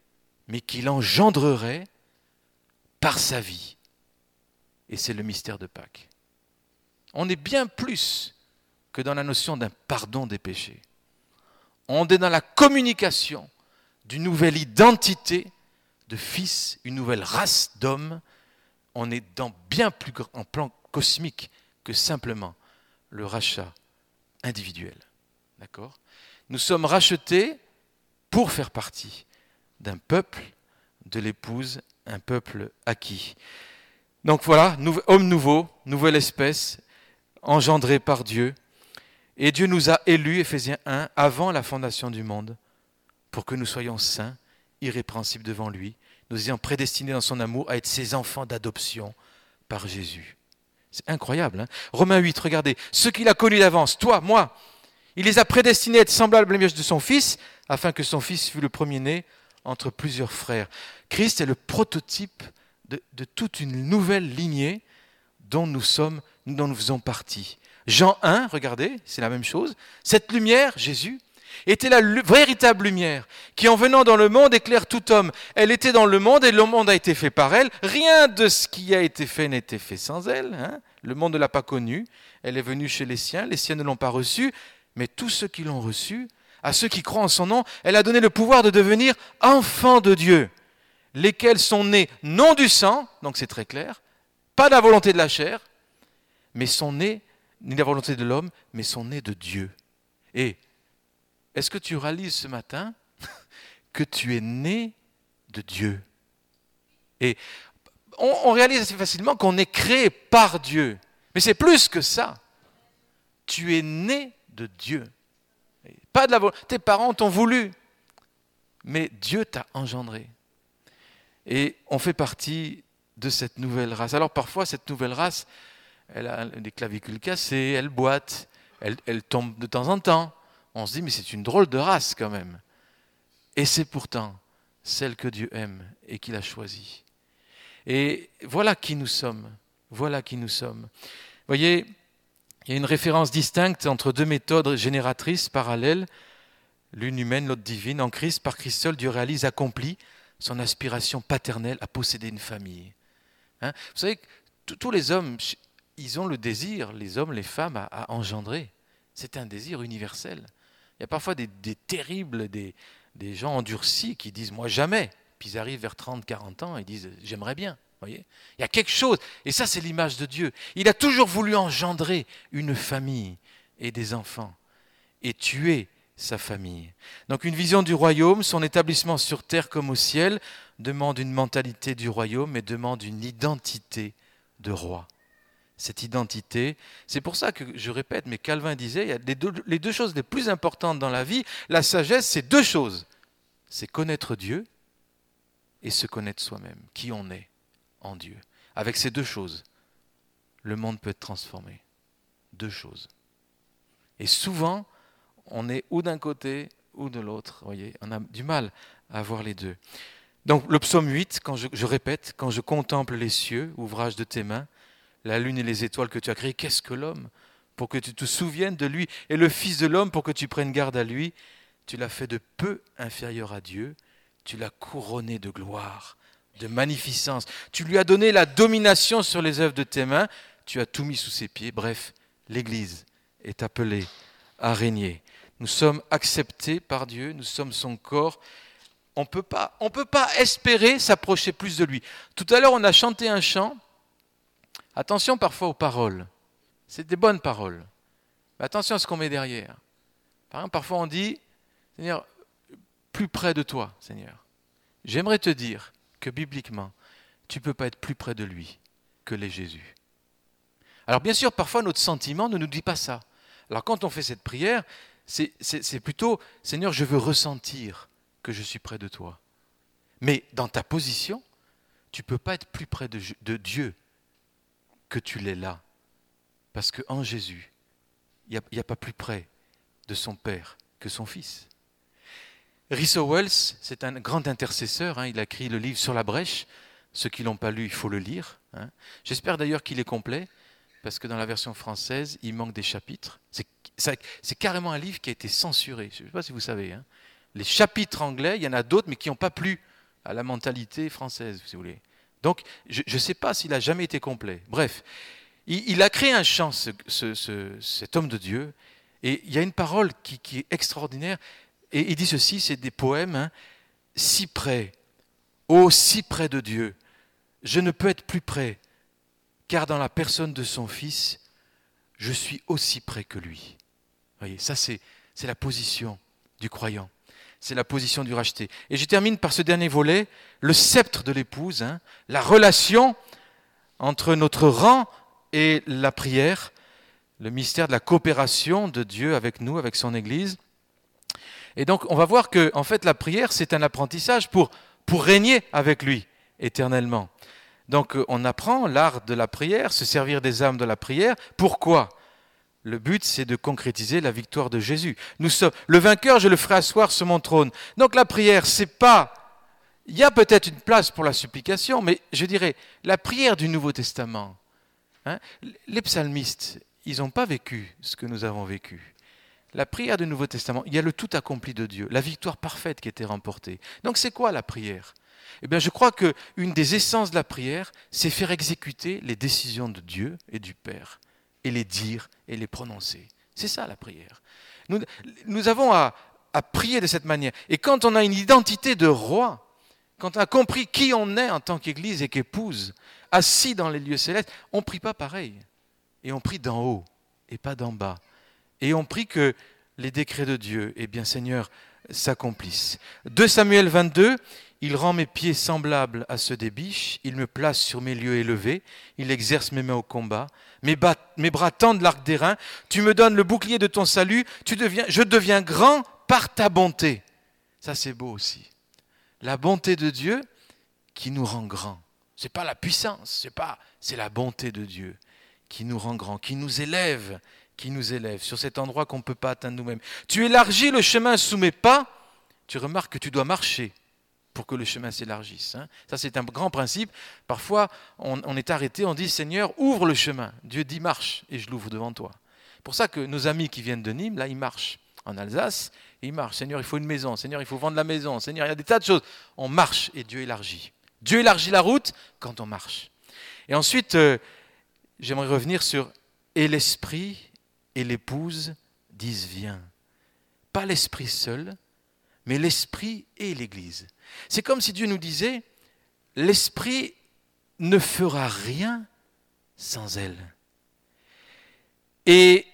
mais qu'il engendrerait par sa vie. Et c'est le mystère de Pâques. On est bien plus que dans la notion d'un pardon des péchés. On est dans la communication d'une nouvelle identité de fils, une nouvelle race d'hommes. On est dans bien plus en plan cosmique que simplement le rachat individuel. D'accord ? Nous sommes rachetés pour faire partie d'un peuple, de l'épouse, un peuple acquis. Donc voilà, homme nouveau, nouvelle espèce, engendrée par Dieu. Et Dieu nous a élus, Éphésiens 1, avant la fondation du monde, pour que nous soyons saints, irrépréhensibles devant lui, nous ayant prédestinés dans son amour à être ses enfants d'adoption par Jésus. C'est incroyable, hein ? Romains 8, regardez, ceux qu'il a connus d'avance, toi, moi, il les a prédestinés à être semblables à l'image de son Fils, afin que son Fils fût le premier-né entre plusieurs frères. Christ est le prototype de toute une nouvelle lignée dont nous faisons partie. Jean 1, regardez, c'est la même chose. Cette lumière, Jésus, était la véritable lumière qui, en venant dans le monde, éclaire tout homme. Elle était dans le monde et le monde a été fait par elle. Rien de ce qui a été fait n'a été fait sans elle. Hein. Le monde ne l'a pas connue. Elle est venue chez les siens ne l'ont pas reçue. Mais tous ceux qui l'ont reçue, à ceux qui croient en son nom, elle a donné le pouvoir de devenir enfants de Dieu, lesquels sont nés non du sang, donc c'est très clair, pas de la volonté de la chair, mais sont nés, ni de la volonté de l'homme, mais sont nés de Dieu. Et est-ce que tu réalises ce matin que tu es né de Dieu ? Et on réalise assez facilement qu'on est créé par Dieu. Mais c'est plus que ça. Tu es né de Dieu. Pas de la volonté. Tes parents t'ont voulu, mais Dieu t'a engendré. Et on fait partie de cette nouvelle race. Alors parfois, cette nouvelle race, elle a des clavicules cassées, elle boite, elle tombe de temps en temps. On se dit, mais c'est une drôle de race quand même. Et c'est pourtant celle que Dieu aime et qu'il a choisie. Et voilà qui nous sommes. Voilà qui nous sommes. Vous voyez, il y a une référence distincte entre deux méthodes génératrices parallèles, l'une humaine, l'autre divine. En Christ, par Christ seul, Dieu réalise, accomplit son aspiration paternelle à posséder une famille. Hein ? Vous savez, tous les hommes, ils ont le désir, les hommes, les femmes, à engendrer. C'est un désir universel. Il y a parfois des terribles, des gens endurcis qui disent « moi jamais ». Puis ils arrivent vers 30, 40 ans et ils disent « j'aimerais bien ». Voyez, il y a quelque chose, et ça c'est l'image de Dieu. Il a toujours voulu engendrer une famille et des enfants, et tuer sa famille. Donc une vision du royaume, son établissement sur terre comme au ciel, demande une mentalité du royaume et demande une identité de roi. Cette identité, c'est pour ça que je répète, mais Calvin disait, il y a les deux choses les plus importantes dans la vie, la sagesse, c'est deux choses. C'est connaître Dieu et se connaître soi-même, qui on est en Dieu. Avec ces deux choses, le monde peut être transformé. Deux choses. Et souvent, on est ou d'un côté ou de l'autre. Voyez, on a du mal à voir les deux. Donc le psaume 8, quand je répète, quand je contemple les cieux, ouvrage de tes mains, la lune et les étoiles que tu as créées, qu'est-ce que l'homme ? Pour que tu te souviennes de lui, et le Fils de l'homme, pour que tu prennes garde à lui, tu l'as fait de peu inférieur à Dieu, tu l'as couronné de gloire, de magnificence. Tu lui as donné la domination sur les œuvres de tes mains, tu as tout mis sous ses pieds. Bref, l'Église est appelée à régner. Nous sommes acceptés par Dieu, nous sommes son corps. On ne peut pas espérer s'approcher plus de lui. Tout à l'heure, on a chanté un chant. Attention parfois aux paroles. C'est des bonnes paroles. Mais attention à ce qu'on met derrière. Par exemple, parfois on dit, Seigneur, plus près de toi, Seigneur. J'aimerais te dire que bibliquement, tu ne peux pas être plus près de lui que l'est Jésus. Alors bien sûr, parfois notre sentiment ne nous dit pas ça. Alors quand on fait cette prière, c'est plutôt, Seigneur, je veux ressentir que je suis près de toi. Mais dans ta position, tu ne peux pas être plus près de Dieu que tu l'es là. Parce qu'en Jésus, il n'y a pas plus près de son Père que son Fils. Rhys Wells, c'est un grand intercesseur, hein, il a écrit le livre Sur la brèche. Ceux qui ne l'ont pas lu, il faut le lire. Hein. J'espère d'ailleurs qu'il est complet, parce que dans la version française, il manque des chapitres. C'est carrément un livre qui a été censuré. Je ne sais pas si vous savez. Hein. Les chapitres anglais, il y en a d'autres, mais qui n'ont pas plu à la mentalité française, si vous voulez. Donc, je ne sais pas s'il a jamais été complet. Bref, il a créé un chant, cet homme de Dieu, et il y a une parole qui est extraordinaire, et il dit ceci, c'est des poèmes, hein, si près, oh si près de Dieu, je ne peux être plus près, car dans la personne de son Fils, je suis aussi près que lui. Vous voyez, ça c'est la position du croyant. C'est la position du racheté. Et je termine par ce dernier volet, le sceptre de l'épouse, hein, la relation entre notre rang et la prière, le mystère de la coopération de Dieu avec nous, avec son Église. Et donc on va voir que en fait, la prière, c'est un apprentissage pour régner avec lui éternellement. Donc on apprend l'art de la prière, se servir des âmes de la prière. Pourquoi ? Le but, c'est de concrétiser la victoire de Jésus. Nous sommes le vainqueur, je le ferai asseoir sur mon trône. Donc la prière, c'est pas... Il y a peut-être une place pour la supplication, mais je dirais, la prière du Nouveau Testament, hein, les psalmistes, ils n'ont pas vécu ce que nous avons vécu. La prière du Nouveau Testament, il y a le tout accompli de Dieu, la victoire parfaite qui a été remportée. Donc c'est quoi la prière ? Eh bien, je crois qu'une des essences de la prière, c'est faire exécuter les décisions de Dieu et du Père, et les dire et les prononcer. C'est ça la prière. Nous avons à prier de cette manière. Et quand on a une identité de roi, quand on a compris qui on est en tant qu'Église et qu'épouse, assis dans les lieux célestes, on ne prie pas pareil. Et on prie d'en haut et pas d'en bas. Et on prie que les décrets de Dieu, eh bien Seigneur, s'accomplissent. 2 Samuel 22, il rend mes pieds semblables à ceux des biches, il me place sur mes lieux élevés, il exerce mes mains au combat, mes bras tendent l'arc d'airain, tu me donnes le bouclier de ton salut, je deviens grand par ta bonté. Ça c'est beau aussi. La bonté de Dieu qui nous rend grands. Ce n'est pas la puissance, c'est la bonté de Dieu qui nous rend grands, qui nous élève sur cet endroit qu'on ne peut pas atteindre nous-mêmes. Tu élargis le chemin sous mes pas, tu remarques que tu dois marcher pour que le chemin s'élargisse. Hein. Ça, c'est un grand principe. Parfois, on est arrêté, on dit « Seigneur, ouvre le chemin ». Dieu dit « Marche » et je l'ouvre devant toi. C'est pour ça que nos amis qui viennent de Nîmes, là, ils marchent. En Alsace, ils marchent. « Seigneur, il faut une maison. Seigneur, il faut vendre la maison. Seigneur, il y a des tas de choses. » On marche et Dieu élargit. Dieu élargit la route quand on marche. Et ensuite, j'aimerais revenir sur « Et l'esprit et l'épouse disent viens ». Pas l'esprit seul, mais l'esprit et l'Église. C'est comme si Dieu nous disait, l'esprit ne fera rien sans elle. Et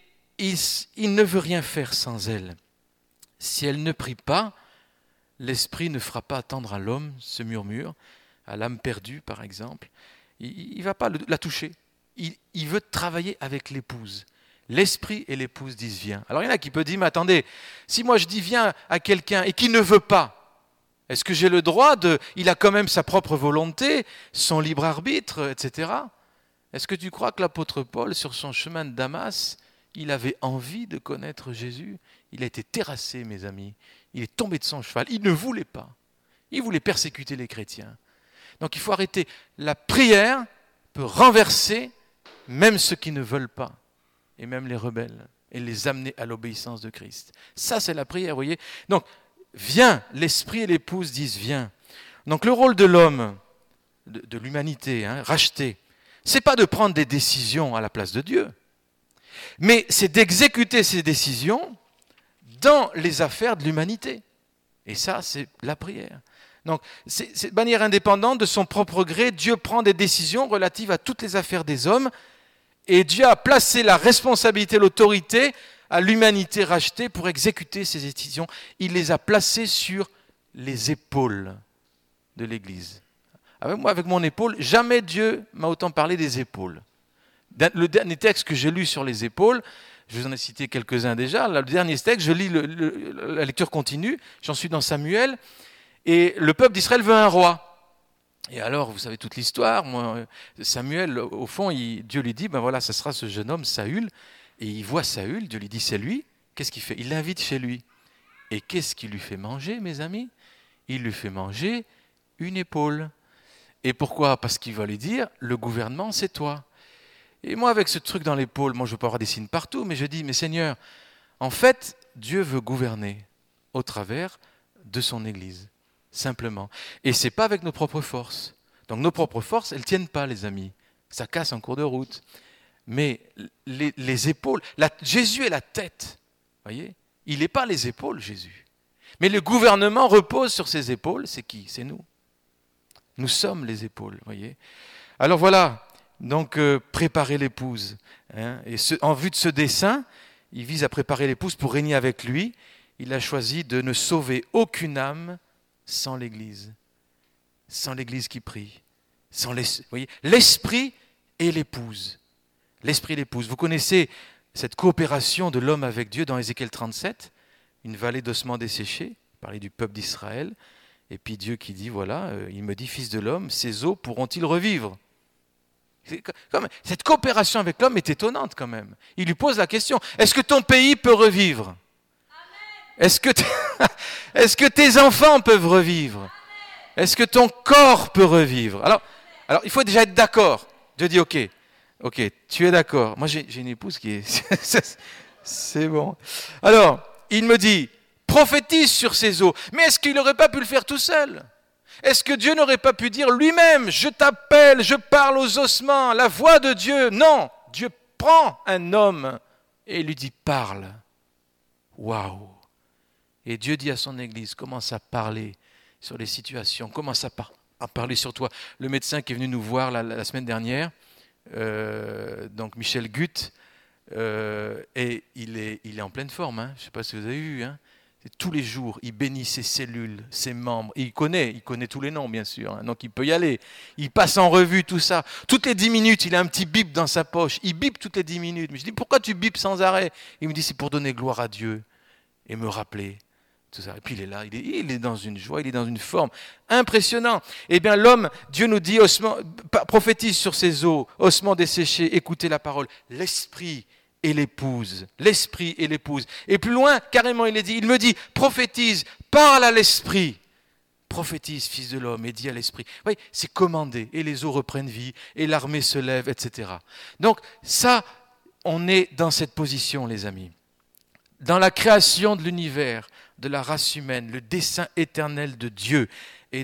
il ne veut rien faire sans elle. Si elle ne prie pas, l'esprit ne fera pas attendre à l'homme ce murmure, à l'âme perdue par exemple. Il ne va pas la toucher. Il veut travailler avec l'épouse. L'esprit et l'épouse disent viens. Alors il y en a qui peuvent dire, mais attendez, si moi je dis viens à quelqu'un et qu'il ne veut pas, est-ce que j'ai le droit il a quand même sa propre volonté, son libre arbitre, etc. Est-ce que tu crois que l'apôtre Paul, sur son chemin de Damas, il avait envie de connaître Jésus ? Il a été terrassé, mes amis. Il est tombé de son cheval. Il ne voulait pas. Il voulait persécuter les chrétiens. Donc il faut arrêter. La prière peut renverser même ceux qui ne veulent pas, et même les rebelles, et les amener à l'obéissance de Christ. Ça, c'est la prière, vous voyez. Donc, viens, l'esprit et l'épouse disent viens. Donc, le rôle de l'homme, de l'humanité, racheté, c'est pas de prendre des décisions à la place de Dieu, mais c'est d'exécuter ces décisions dans les affaires de l'humanité. Et ça, c'est la prière. Donc, c'est de manière indépendante, de son propre gré, Dieu prend des décisions relatives à toutes les affaires des hommes. Et Dieu a placé la responsabilité, l'autorité à l'humanité rachetée pour exécuter ces décisions. Il les a placées sur les épaules de l'Église. Moi, avec mon épaule, jamais Dieu m'a autant parlé des épaules. Le dernier texte que j'ai lu sur les épaules, je vous en ai cité quelques-uns déjà, le dernier texte, je lis la lecture continue, j'en suis dans Samuel, et le peuple d'Israël veut un roi. Et alors, vous savez toute l'histoire, Samuel, au fond, Dieu lui dit, ben voilà, ce sera ce jeune homme, Saül, et il voit Saül, Dieu lui dit, c'est lui, qu'est-ce qu'il fait ? Il l'invite chez lui. Et qu'est-ce qu'il lui fait manger, mes amis ? Il lui fait manger une épaule. Et pourquoi ? Parce qu'il va lui dire, le gouvernement, c'est toi. Et moi, avec ce truc dans l'épaule, moi, je peux avoir des signes partout, mais je dis, mais Seigneur, en fait, Dieu veut gouverner au travers de son Église. simplement. Et ce n'est pas avec nos propres forces. Donc nos propres forces, elles ne tiennent pas, les amis. Ça casse en cours de route. Mais les épaules, Jésus est la tête, voyez. Il n'est pas les épaules, Jésus. Mais le gouvernement repose sur ses épaules. C'est qui? C'est nous. Nous sommes les épaules, voyez. Alors voilà, donc préparer l'épouse. Hein, et en vue de ce dessein, il vise à préparer l'épouse pour régner avec lui. Il a choisi de ne sauver aucune âme sans l'Église. Sans l'Église qui prie. Voyez, l'esprit et l'épouse. L'esprit et l'épouse. Vous connaissez cette coopération de l'homme avec Dieu dans Ézéchiel 37, une vallée d'ossements desséchés, parler du peuple d'Israël, et puis Dieu qui dit, voilà, il me dit, fils de l'homme, ces os pourront-ils revivre? Cette coopération avec l'homme est étonnante quand même. Il lui pose la question, est-ce que ton pays peut revivre? Est-ce que tes enfants peuvent revivre? Est-ce que ton corps peut revivre? Alors, il faut déjà être d'accord. Dieu dit, ok, tu es d'accord. Moi, j'ai une épouse qui est... c'est bon. Alors, il me dit, prophétise sur ces eaux. Mais est-ce qu'il n'aurait pas pu le faire tout seul? Est-ce que Dieu n'aurait pas pu dire lui-même, je t'appelle, je parle aux ossements, la voix de Dieu? Non, Dieu prend un homme et lui dit, parle. Waouh! Et Dieu dit à son Église, commence à parler sur les situations, commence à parler sur toi. Le médecin qui est venu nous voir la semaine dernière, donc Michel Gutt, et il est en pleine forme, hein. Je ne sais pas si vous avez vu, hein. Tous les jours, il bénit ses cellules, ses membres. Et il connaît tous les noms, bien sûr, hein. Donc il peut y aller. Il passe en revue tout ça. Toutes les 10 minutes, il a un petit bip dans sa poche. Il bip toutes les 10 minutes. Mais je dis, pourquoi tu bipes sans arrêt? Il me dit, c'est pour donner gloire à Dieu et me rappeler tout ça. Et puis il est là, il est dans une joie, il est dans une forme. Impressionnant. Eh bien l'homme, Dieu nous dit, prophétise sur ses os, ossements desséchés, écoutez la parole. L'esprit et l'épouse. L'esprit et l'épouse. Et plus loin, carrément, il me dit, prophétise, parle à l'esprit. Prophétise, fils de l'homme, et dis à l'esprit. Oui, c'est commandé. Et les eaux reprennent vie, et l'armée se lève, etc. Donc, ça, on est dans cette position, les amis. Dans la création de l'univers, de la race humaine, le dessein éternel de Dieu était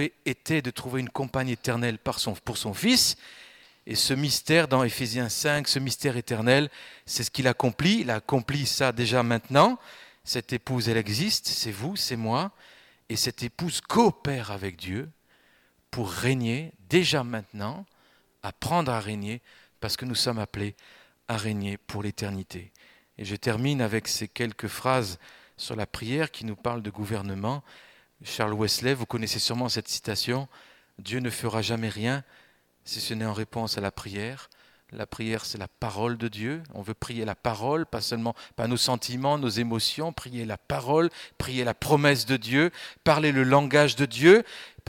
de trouver une compagne éternelle pour son Fils. Et ce mystère, dans Éphésiens 5, ce mystère éternel, c'est ce qu'il accomplit. Il a accompli ça déjà maintenant. Cette épouse, elle existe, c'est vous, c'est moi. Et cette épouse coopère avec Dieu pour régner déjà maintenant, apprendre à régner, parce que nous sommes appelés à régner pour l'éternité. Et je termine avec ces quelques phrases sur la prière qui nous parlent de gouvernement. Charles Wesley, vous connaissez sûrement cette citation, « Dieu ne fera jamais rien si ce n'est en réponse à la prière ». La prière, c'est la parole de Dieu. On veut prier la parole, pas nos sentiments, nos émotions, prier la parole, prier la promesse de Dieu, parler le langage de Dieu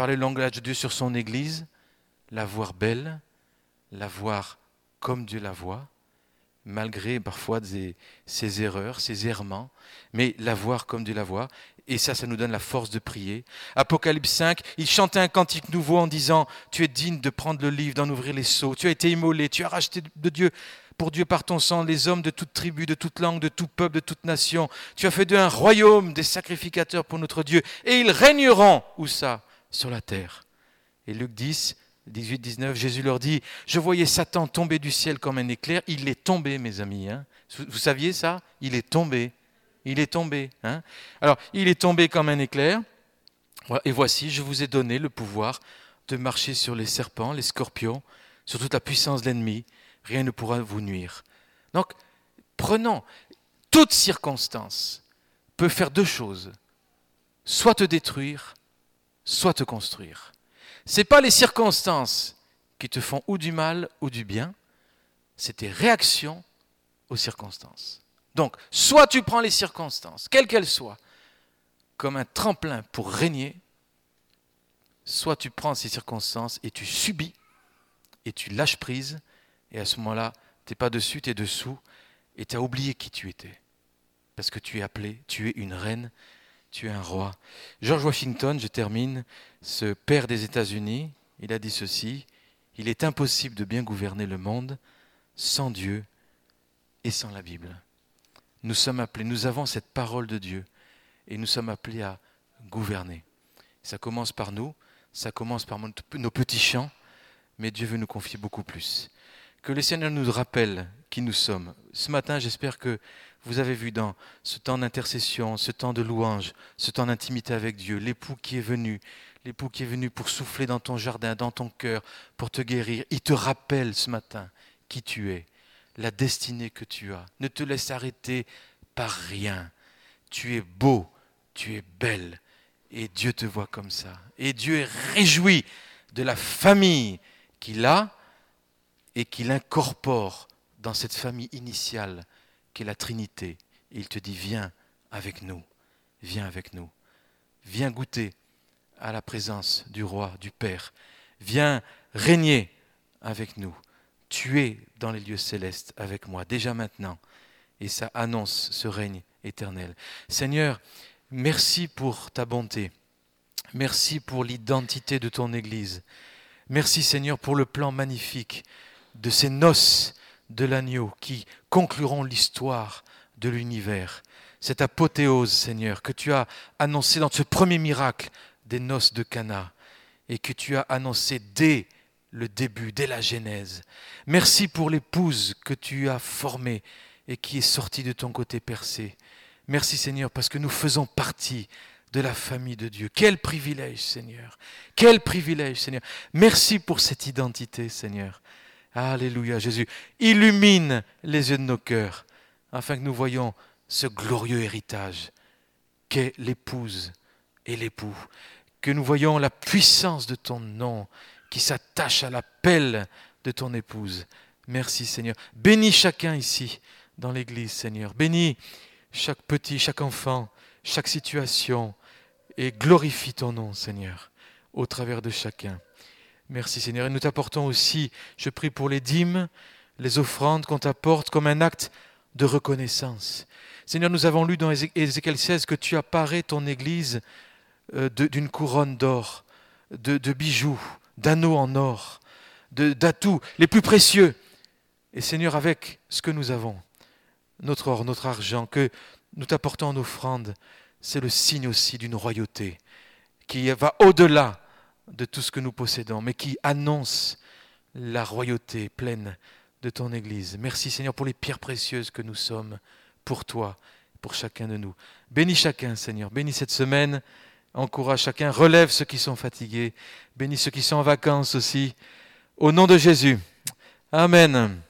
sur son Église, la voir belle, la voir comme Dieu la voit, malgré parfois ses erreurs, ses errements, mais la voir comme Dieu la voit. Et ça nous donne la force de prier. Apocalypse 5, il chantait un cantique nouveau en disant « Tu es digne de prendre le livre, d'en ouvrir les sceaux. Tu as été immolé, tu as racheté pour Dieu par ton sang les hommes de toute tribu, de toute langue, de tout peuple, de toute nation. Tu as fait d'eux un royaume, des sacrificateurs pour notre Dieu. Et ils régneront, où ça? Sur la terre. » Et Luc 10, 18-19, Jésus leur dit « Je voyais Satan tomber du ciel comme un éclair. » Il est tombé, mes amis. Hein. Vous saviez ça? Il est tombé. Il est tombé. Hein. Alors, il est tombé comme un éclair. Et voici, je vous ai donné le pouvoir de marcher sur les serpents, les scorpions, sur toute la puissance de l'ennemi. Rien ne pourra vous nuire. Donc, prenons. Toute circonstance peut faire deux choses. Soit te détruire, soit te construire. Ce n'est pas les circonstances qui te font ou du mal ou du bien. C'est tes réactions aux circonstances. Donc, soit tu prends les circonstances, quelles qu'elles soient, comme un tremplin pour régner, soit tu prends ces circonstances et tu subis, et tu lâches prise, et à ce moment-là, tu n'es pas dessus, tu es dessous, et tu as oublié qui tu étais. Parce que tu es appelé, tu es une reine, tu es un roi. George Washington, je termine, ce père des États-Unis, il a dit ceci, « Il est impossible de bien gouverner le monde sans Dieu et sans la Bible. » Nous sommes appelés, nous avons cette parole de Dieu et nous sommes appelés à gouverner. Ça commence par nous, ça commence par nos petits chants, mais Dieu veut nous confier beaucoup plus. Que le Seigneur nous rappelle qui nous sommes. Ce matin, j'espère que vous avez vu dans ce temps d'intercession, ce temps de louange, ce temps d'intimité avec Dieu, l'époux qui est venu pour souffler dans ton jardin, dans ton cœur, pour te guérir. Il te rappelle ce matin qui tu es, la destinée que tu as. Ne te laisse arrêter par rien. Tu es beau, tu es belle, et Dieu te voit comme ça. Et Dieu est réjoui de la famille qu'il a et qu'il incorpore dans cette famille initiale qu'est la Trinité. Et il te dit, viens avec nous, viens avec nous, viens goûter à la présence du roi, du Père, viens régner avec nous. Tu es dans les lieux célestes avec moi, déjà maintenant, et ça annonce ce règne éternel. Seigneur, merci pour ta bonté, merci pour l'identité de ton Église, merci Seigneur pour le plan magnifique de ces noces de l'agneau qui concluront l'histoire de l'univers. Cette apothéose, Seigneur, que tu as annoncée dans ce premier miracle des noces de Cana et que tu as annoncé dès le début, dès la Genèse. Merci pour l'épouse que tu as formée et qui est sortie de ton côté percé. Merci Seigneur parce que nous faisons partie de la famille de Dieu. Quel privilège Seigneur, quel privilège Seigneur. Merci pour cette identité Seigneur. Alléluia Jésus. Illumine les yeux de nos cœurs afin que nous voyions ce glorieux héritage qu'est l'épouse et l'époux. Que nous voyions la puissance de ton nom qui s'attache à l'appel de ton épouse. Merci Seigneur. Bénis chacun ici dans l'église Seigneur. Bénis chaque petit, chaque enfant, chaque situation et glorifie ton nom Seigneur au travers de chacun. Merci Seigneur. Et nous t'apportons aussi, je prie pour les dîmes, les offrandes qu'on t'apporte comme un acte de reconnaissance. Seigneur, nous avons lu dans Ézéchiel 16 que tu apparais ton église d'une couronne d'or, de bijoux, d'anneaux en or, d'atouts les plus précieux. Et Seigneur, avec ce que nous avons, notre or, notre argent, que nous t'apportons en offrande, c'est le signe aussi d'une royauté qui va au-delà de tout ce que nous possédons, mais qui annonce la royauté pleine de ton Église. Merci Seigneur pour les pierres précieuses que nous sommes pour toi, pour chacun de nous. Bénis chacun Seigneur, bénis cette semaine, encourage chacun, relève ceux qui sont fatigués, bénis ceux qui sont en vacances aussi, au nom de Jésus. Amen.